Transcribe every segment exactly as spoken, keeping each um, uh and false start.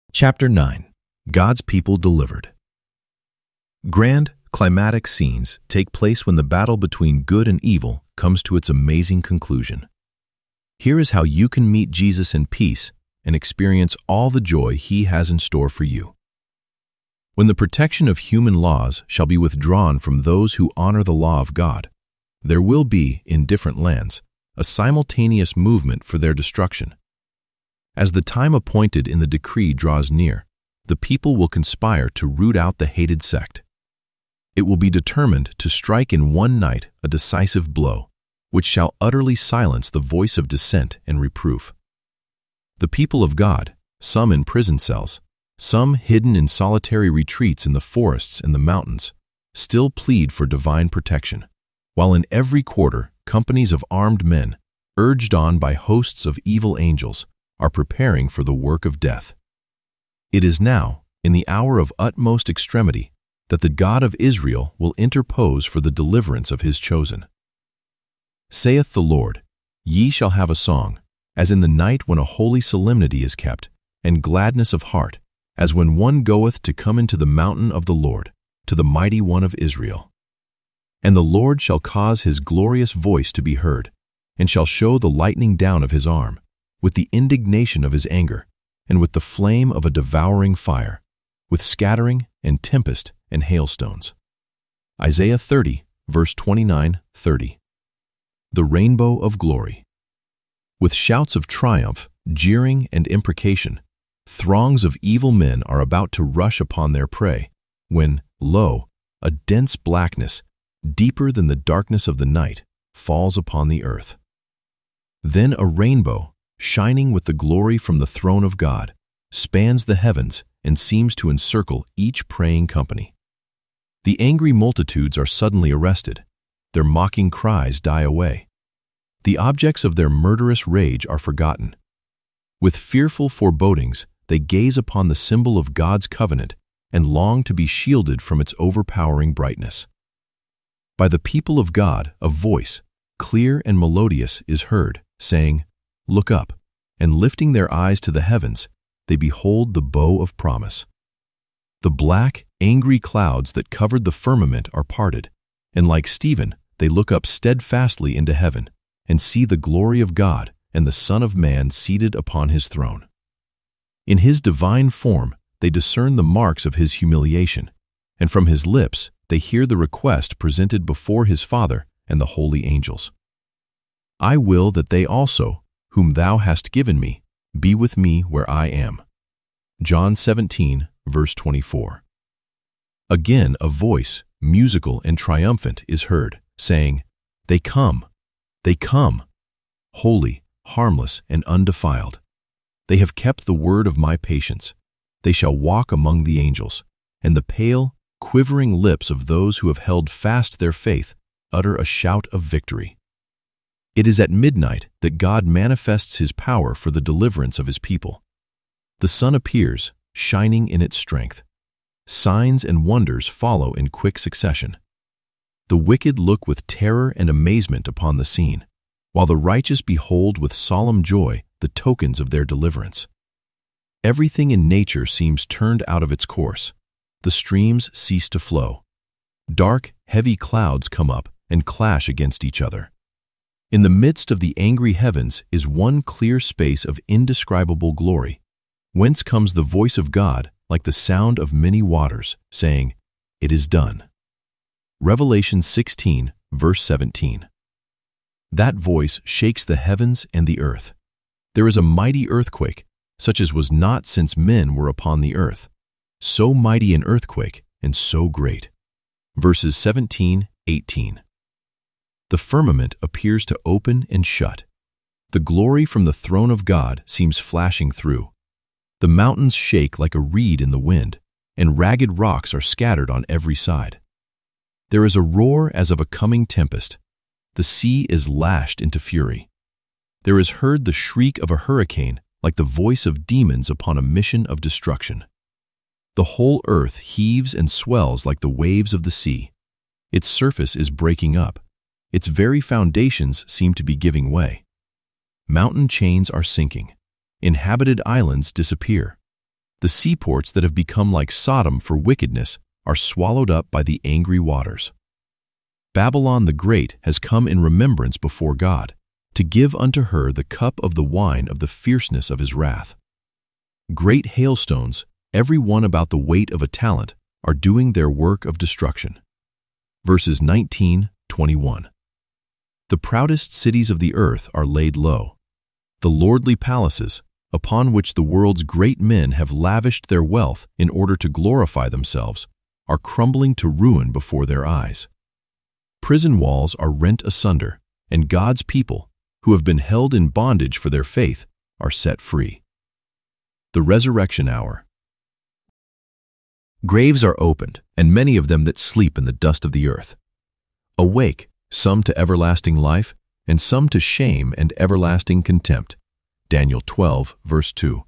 Chapter nine. God's People Delivered. Grand, climatic scenes take place when the battle between good and evil comes to its amazing conclusion. Here is how you can meet Jesus in peace and experience all the joy He has in store for you. When the protection of human laws shall be withdrawn from those who honor the law of God, there will be, in different lands, a simultaneous movement for their destruction. As the time appointed in the decree draws near, the people will conspire to root out the hated sect. It will be determined to strike in one night a decisive blow, which shall utterly silence the voice of dissent and reproof. The people of God, some in prison cells, some hidden in solitary retreats in the forests and the mountains, still plead for divine protection, while in every quarter companies of armed men, urged on by hosts of evil angels, are preparing for the work of death. It is now, in the hour of utmost extremity, that the God of Israel will interpose for the deliverance of His chosen. Saith the Lord, Ye shall have a song, as in the night when a holy solemnity is kept, and gladness of heart, as when one goeth to come into the mountain of the Lord, to the mighty one of Israel. And the Lord shall cause His glorious voice to be heard, and shall show the lightning down of His arm, with the indignation of His anger, and with the flame of a devouring fire, with scattering and tempest and hailstones. Isaiah thirty, verse twenty-nine thirty. The rainbow of glory. With shouts of triumph, jeering, and imprecation, throngs of evil men are about to rush upon their prey, when, lo, a dense blackness, deeper than the darkness of the night, falls upon the earth. Then a rainbow, shining with the glory from the throne of God, spans the heavens and seems to encircle each praying company. The angry multitudes are suddenly arrested. Their mocking cries die away. The objects of their murderous rage are forgotten. With fearful forebodings, they gaze upon the symbol of God's covenant and long to be shielded from its overpowering brightness. By the people of God, a voice, clear and melodious, is heard, saying, Look up, and lifting their eyes to the heavens, they behold the bow of promise. The black, angry clouds that covered the firmament are parted, and like Stephen, they look up steadfastly into heaven, and see the glory of God and the Son of Man seated upon His throne. In His divine form, they discern the marks of His humiliation, and from His lips they hear the request presented before His Father and the holy angels. I will that they also, whom Thou hast given me, be with me where I am. John seventeen, verse twenty-four. Again a voice, musical and triumphant, is heard, saying, They come, they come, holy, harmless, and undefiled. They have kept the word of my patience. They shall walk among the angels, and the pale, quivering lips of those who have held fast their faith utter a shout of victory. It is at midnight that God manifests His power for the deliverance of His people. The sun appears, shining in its strength. Signs and wonders follow in quick succession. The wicked look with terror and amazement upon the scene, while the righteous behold with solemn joy the tokens of their deliverance. Everything in nature seems turned out of its course. The streams cease to flow. Dark, heavy clouds come up and clash against each other. In the midst of the angry heavens is one clear space of indescribable glory, whence comes the voice of God like the sound of many waters, saying, It is done. Revelation sixteen, verse seventeen. That voice shakes the heavens and the earth. There is a mighty earthquake, such as was not since men were upon the earth. So mighty an earthquake and so great. Verses seventeen, eighteen. The firmament appears to open and shut. The glory from the throne of God seems flashing through. The mountains shake like a reed in the wind, and ragged rocks are scattered on every side. There is a roar as of a coming tempest. The sea is lashed into fury. There is heard the shriek of a hurricane like the voice of demons upon a mission of destruction. The whole earth heaves and swells like the waves of the sea. Its surface is breaking up. Its very foundations seem to be giving way. Mountain chains are sinking. Inhabited islands disappear. The seaports that have become like Sodom for wickedness are swallowed up by the angry waters. Babylon the Great has come in remembrance before God, to give unto her the cup of the wine of the fierceness of his wrath. Great hailstones, every one about the weight of a talent, are doing their work of destruction. Verses nineteen, twenty-one. The proudest cities of the earth are laid low. The lordly palaces, upon which the world's great men have lavished their wealth in order to glorify themselves, are crumbling to ruin before their eyes. Prison walls are rent asunder, and God's people, who have been held in bondage for their faith, are set free. The resurrection hour. Graves are opened, and many of them that sleep in the dust of the earth. Awake, some to everlasting life, and some to shame and everlasting contempt. Daniel twelve, verse two.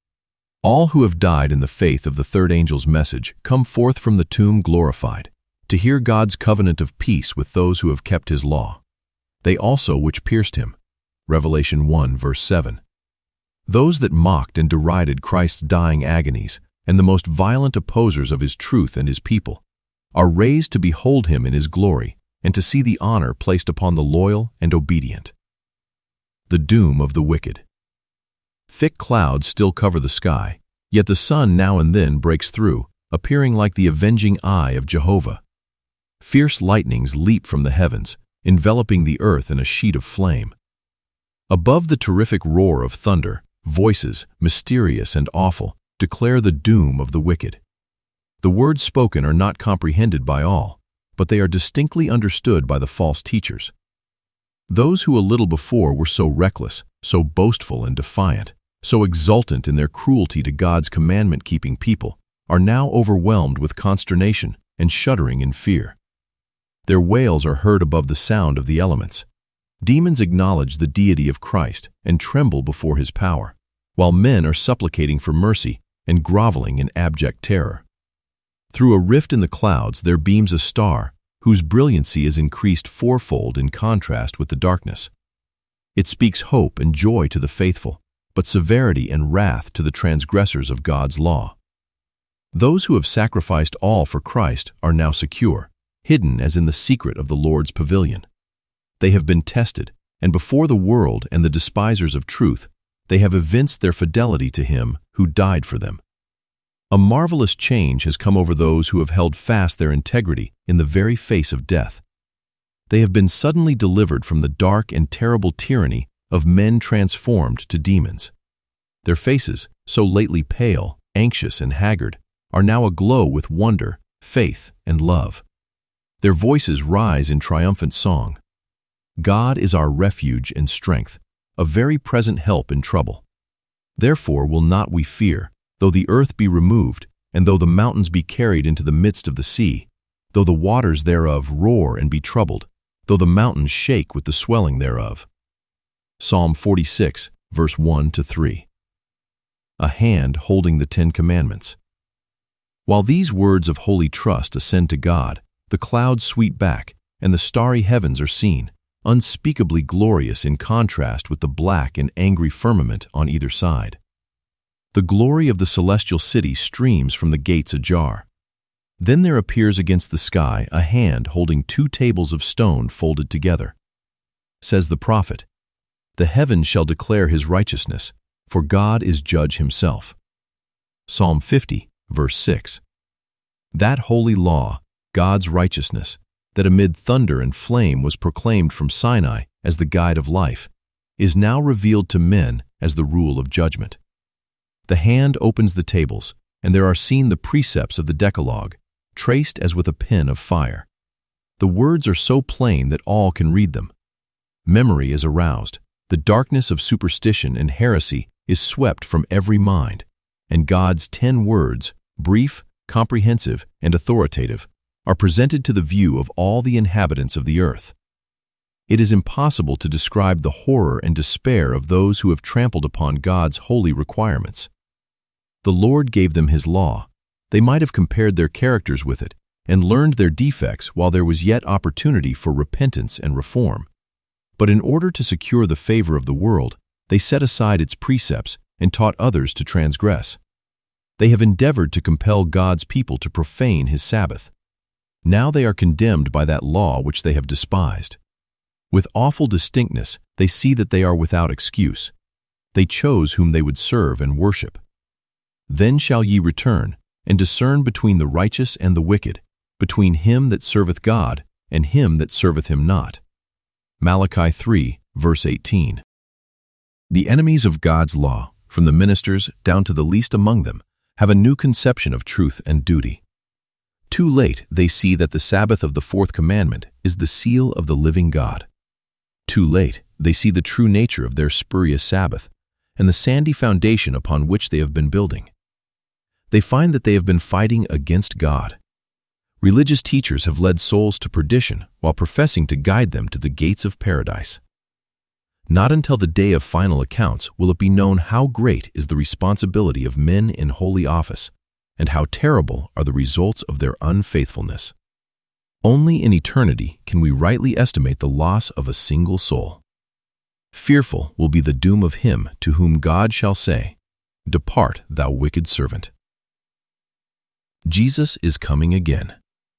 All who have died in the faith of the third angel's message come forth from the tomb glorified, to hear God's covenant of peace with those who have kept his law. They also which pierced him. Revelation one, verse seven. Those that mocked and derided Christ's dying agonies, and the most violent opposers of his truth and his people, are raised to behold him in his glory, and to see the honor placed upon the loyal and obedient. The doom of the wicked. Thick clouds still cover the sky, yet the sun now and then breaks through, appearing like the avenging eye of Jehovah. Fierce lightnings leap from the heavens, enveloping the earth in a sheet of flame. Above the terrific roar of thunder, voices, mysterious and awful, declare the doom of the wicked. The words spoken are not comprehended by all, but they are distinctly understood by the false teachers. Those who a little before were so reckless, so boastful and defiant, so exultant in their cruelty to God's commandment-keeping people, are now overwhelmed with consternation and shuddering in fear. Their wails are heard above the sound of the elements. Demons acknowledge the deity of Christ and tremble before his power, while men are supplicating for mercy and groveling in abject terror. Through a rift in the clouds there beams a star, whose brilliancy is increased fourfold in contrast with the darkness. It speaks hope and joy to the faithful, but severity and wrath to the transgressors of God's law. Those who have sacrificed all for Christ are now secure, hidden as in the secret of the Lord's pavilion. They have been tested, and before the world and the despisers of truth, they have evinced their fidelity to him who died for them. A marvelous change has come over those who have held fast their integrity in the very face of death. They have been suddenly delivered from the dark and terrible tyranny of men transformed to demons. Their faces, so lately pale, anxious, and haggard, are now aglow with wonder, faith, and love. Their voices rise in triumphant song. God is our refuge and strength, a very present help in trouble. Therefore will not we fear, though the earth be removed, and though the mountains be carried into the midst of the sea, though the waters thereof roar and be troubled, though the mountains shake with the swelling thereof. Psalm forty-six, verse one to three. A hand holding the Ten Commandments. While these words of holy trust ascend to God, the clouds sweep back, and the starry heavens are seen, unspeakably glorious in contrast with the black and angry firmament on either side. The glory of the celestial city streams from the gates ajar. Then there appears against the sky a hand holding two tables of stone folded together. Says the prophet, "The heavens shall declare his righteousness, for God is judge himself." Psalm fifty, verse six. That holy law, God's righteousness, that amid thunder and flame was proclaimed from Sinai as the guide of life, is now revealed to men as the rule of judgment. The hand opens the tables, and there are seen the precepts of the Decalogue, traced as with a pen of fire. The words are so plain that all can read them. Memory is aroused, the darkness of superstition and heresy is swept from every mind, and God's ten words, brief, comprehensive, and authoritative, are presented to the view of all the inhabitants of the earth. It is impossible to describe the horror and despair of those who have trampled upon God's holy requirements. The Lord gave them his law. They might have compared their characters with it and learned their defects while there was yet opportunity for repentance and reform. But in order to secure the favor of the world, they set aside its precepts and taught others to transgress. They have endeavored to compel God's people to profane his Sabbath. Now they are condemned by that law which they have despised. With awful distinctness, they see that they are without excuse. They chose whom they would serve and worship. Then shall ye return, and discern between the righteous and the wicked, between him that serveth God and him that serveth him not. Malachi three, verse eighteen. The enemies of God's law, from the ministers down to the least among them, have a new conception of truth and duty. Too late they see that the Sabbath of the fourth commandment is the seal of the living God. Too late they see the true nature of their spurious Sabbath and the sandy foundation upon which they have been building. They find that they have been fighting against God. Religious teachers have led souls to perdition while professing to guide them to the gates of paradise. Not until the day of final accounts will it be known how great is the responsibility of men in holy office, and how terrible are the results of their unfaithfulness. Only in eternity can we rightly estimate the loss of a single soul. Fearful will be the doom of him to whom God shall say, "Depart, thou wicked servant." Jesus is coming again.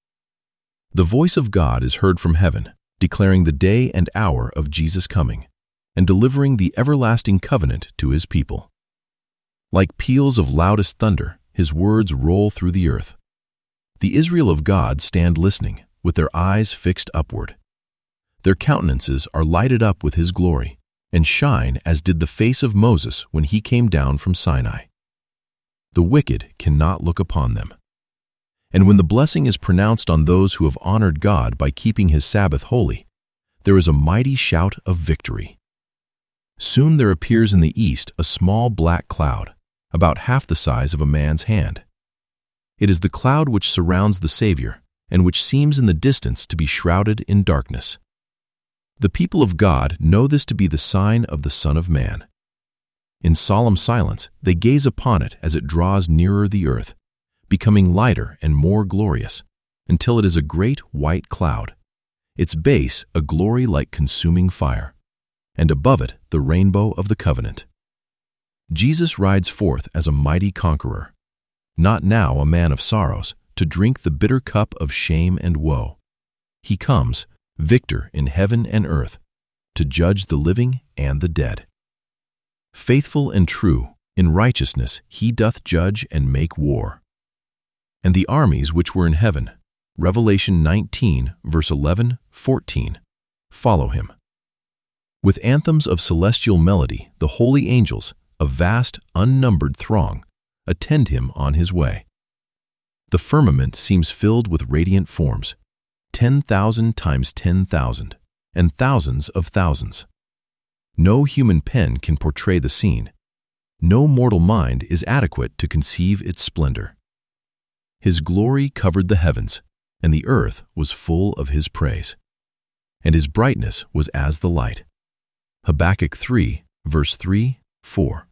The voice of God is heard from heaven, declaring the day and hour of Jesus' coming, and delivering the everlasting covenant to his people. Like peals of loudest thunder, his words roll through the earth. The Israel of God stand listening, with their eyes fixed upward. Their countenances are lighted up with his glory, and shine as did the face of Moses when he came down from Sinai. The wicked cannot look upon them. And when the blessing is pronounced on those who have honored God by keeping his Sabbath holy, there is a mighty shout of victory. Soon there appears in the east a small black cloud, about half the size of a man's hand. It is the cloud which surrounds the Savior, and which seems in the distance to be shrouded in darkness. The people of God know this to be the sign of the Son of Man. In solemn silence, they gaze upon it as it draws nearer the earth, becoming lighter and more glorious, until it is a great white cloud, its base a glory like consuming fire, and above it the rainbow of the covenant. Jesus rides forth as a mighty conqueror, not now a man of sorrows, to drink the bitter cup of shame and woe. He comes, victor in heaven and earth, to judge the living and the dead. Faithful and true, in righteousness he doth judge and make war. And the armies which were in heaven, Revelation nineteen, verse eleven, fourteen, follow him. With anthems of celestial melody, the holy angels, a vast, unnumbered throng, attend him on his way. The firmament seems filled with radiant forms, ten thousand times ten thousand, and thousands of thousands. No human pen can portray the scene. No mortal mind is adequate to conceive its splendor. His glory covered the heavens, and the earth was full of his praise. And his brightness was as the light. Habakkuk three, verse three, four.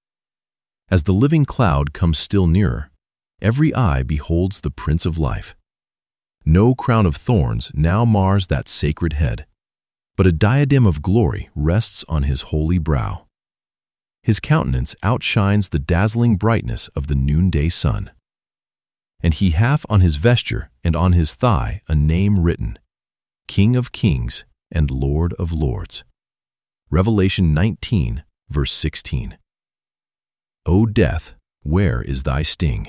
As the living cloud comes still nearer, every eye beholds the Prince of Life. No crown of thorns now mars that sacred head, but a diadem of glory rests on his holy brow. His countenance outshines the dazzling brightness of the noonday sun. And he hath on his vesture and on his thigh a name written, King of Kings and Lord of Lords. Revelation nineteen, verse sixteen. O death, where is thy sting?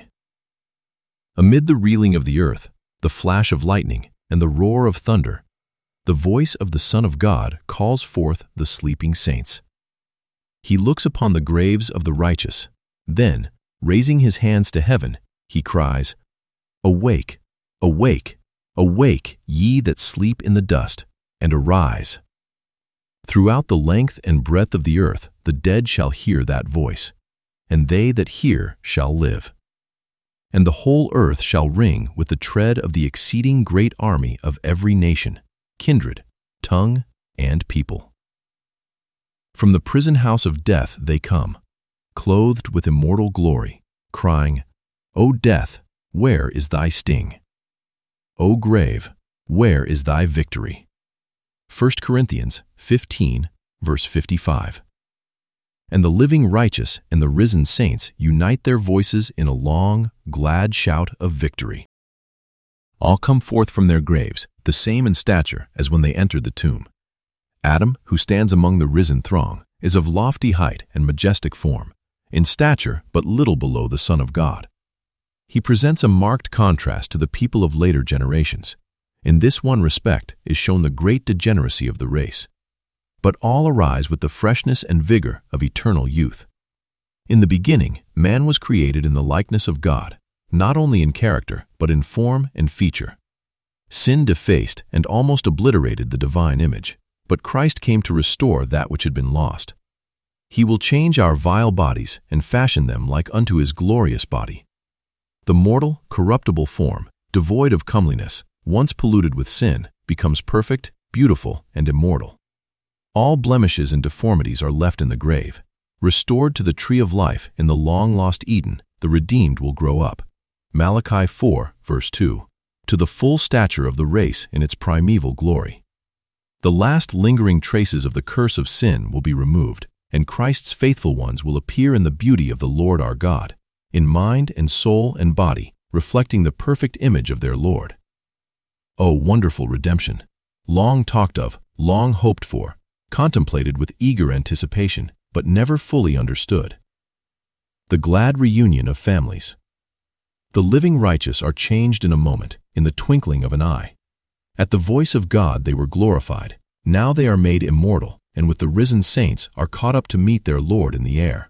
Amid the reeling of the earth, the flash of lightning, and the roar of thunder, the voice of the Son of God calls forth the sleeping saints. He looks upon the graves of the righteous. Then, raising his hands to heaven, he cries, Awake, awake, awake, ye that sleep in the dust, and arise. Throughout the length and breadth of the earth the dead shall hear that voice, and they that hear shall live. And the whole earth shall ring with the tread of the exceeding great army of every nation, kindred, tongue, and people. From the prison house of death they come, clothed with immortal glory, crying, O death, where is thy sting? O grave, where is thy victory? First Corinthians fifteen, verse fifty-five. and the living righteous and the risen saints unite their voices in a long, glad shout of victory. All come forth from their graves, the same in stature as when they entered the tomb. Adam, who stands among the risen throng, is of lofty height and majestic form, in stature but little below the Son of God. He presents a marked contrast to the people of later generations. In this one respect is shown the great degeneracy of the race. But all arise with the freshness and vigor of eternal youth. In the beginning, man was created in the likeness of God, not only in character, but in form and feature. Sin defaced and almost obliterated the divine image, but Christ came to restore that which had been lost. He will change our vile bodies and fashion them like unto his glorious body. The mortal, corruptible form, devoid of comeliness, once polluted with sin, becomes perfect, beautiful, and immortal. All blemishes and deformities are left in the grave. Restored to the tree of life in the long-lost Eden, the redeemed will grow up. Malachi four, verse two, to the full stature of the race in its primeval glory. The last lingering traces of the curse of sin will be removed, and Christ's faithful ones will appear in the beauty of the Lord our God, in mind and soul and body, reflecting the perfect image of their Lord. O wonderful redemption! Long talked of, long hoped for, contemplated with eager anticipation, but never fully understood. The glad reunion of families. The living righteous are changed in a moment, in the twinkling of an eye. At the voice of God they were glorified. Now they are made immortal, and with the risen saints are caught up to meet their Lord in the air.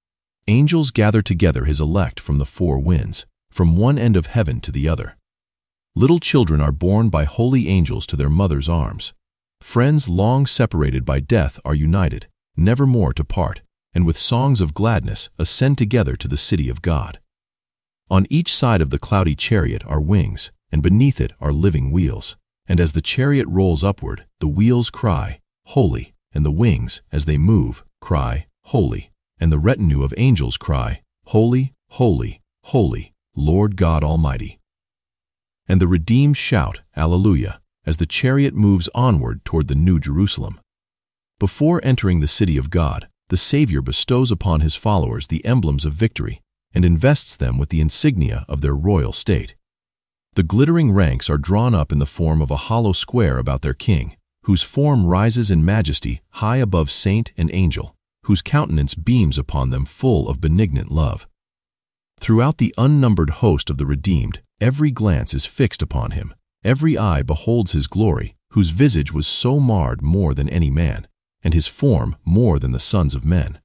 Angels gather together his elect from the four winds, from one end of heaven to the other. Little children are borne by holy angels to their mother's arms. Friends long separated by death are united, never more to part, and with songs of gladness ascend together to the city of God. On each side of the cloudy chariot are wings, and beneath it are living wheels. And as the chariot rolls upward, the wheels cry, Holy, and the wings, as they move, cry, Holy, and the retinue of angels cry, Holy, holy, holy, Lord God Almighty. And the redeemed shout, Alleluia, as the chariot moves onward toward the New Jerusalem. Before entering the city of God, the Savior bestows upon his followers the emblems of victory and invests them with the insignia of their royal state. The glittering ranks are drawn up in the form of a hollow square about their King, whose form rises in majesty high above saint and angel, whose countenance beams upon them full of benignant love. Throughout the unnumbered host of the redeemed, every glance is fixed upon him. Every eye beholds his glory, whose visage was so marred more than any man, and his form more than the sons of men.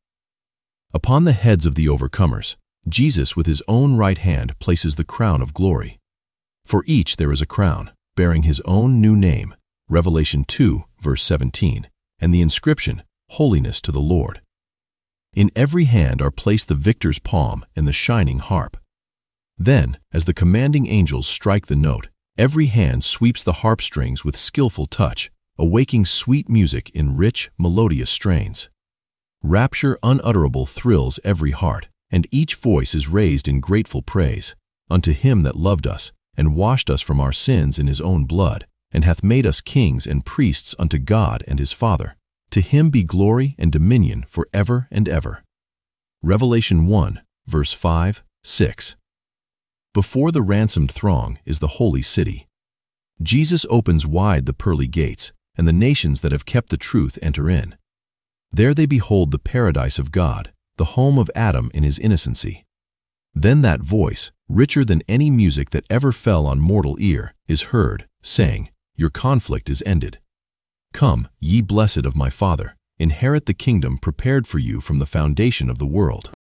Upon the heads of the overcomers, Jesus with his own right hand places the crown of glory. For each there is a crown, bearing his own new name, Revelation two, verse seventeen, and the inscription, Holiness to the Lord. In every hand are placed the victor's palm and the shining harp. Then, as the commanding angels strike the note, every hand sweeps the harp strings with skillful touch, awaking sweet music in rich, melodious strains. Rapture unutterable thrills every heart, and each voice is raised in grateful praise, unto him that loved us, and washed us from our sins in his own blood, and hath made us kings and priests unto God and his Father. To him be glory and dominion for ever and ever. Revelation one, verse five, six. Before the ransomed throng is the holy city. Jesus opens wide the pearly gates, and the nations that have kept the truth enter in. There they behold the paradise of God, the home of Adam in his innocency. Then that voice, richer than any music that ever fell on mortal ear, is heard, saying, Your conflict is ended. Come, ye blessed of my Father, inherit the kingdom prepared for you from the foundation of the world.